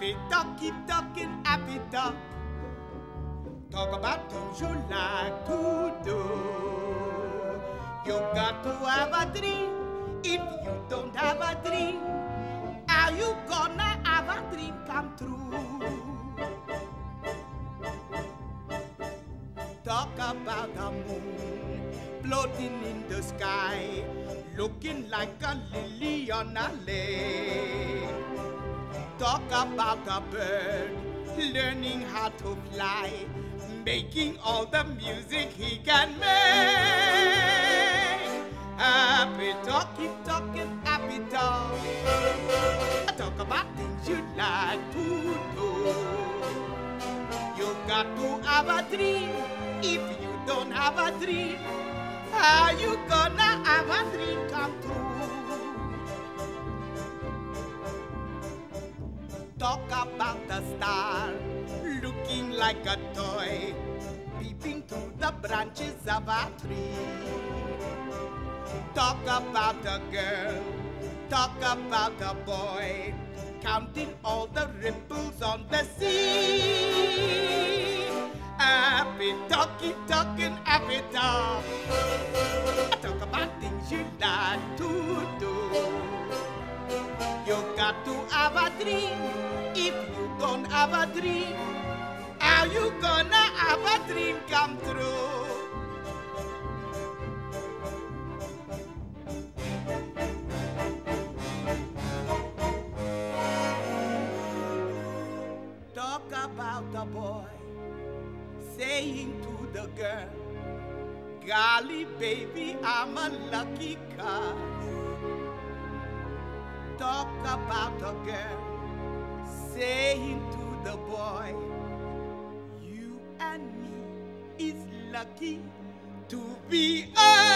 Happy talk, keep talking, happy talk. Talk about things you like to do. You got to have a dream. If you don't have a dream, how you gonna have a dream come true? Talk about the moon floating in the sky, looking like a lily on a lake. Talk about a bird learning how to fly, making all the music he can make. Happy talk, keep talking, happy talk. Talk about things you like to do. You got to have a dream. If you don't have a dream, how you gonna have a dream come true? Talk about the star looking like a toy, peeping through the branches of a tree. Talk about a girl, talk about a boy, counting all the ripples on the sea. Happy talk, keep talking, happy talk. Talk about things you like to do. You got to have a dream. If you don't have a dream, how you gonna have a dream come true? Talk about the boy saying to the girl, golly baby, I'm a lucky cuz. Talk about the girl saying to the boy, you and me is lucky to be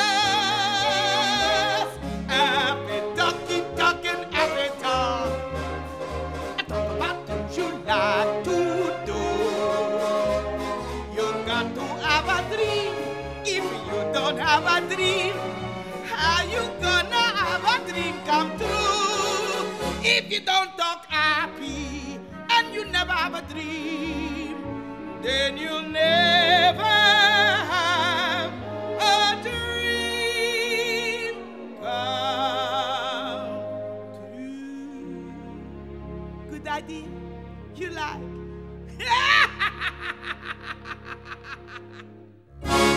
us. Happy talk, keep talking, happy talk. Talk about things you like to do. You got to have a dream. If you don't have a dream, how you gonna have a dream come true? If you don't talk happy and you never have a dream, then you'll never have a dream come true. Good idea? You like?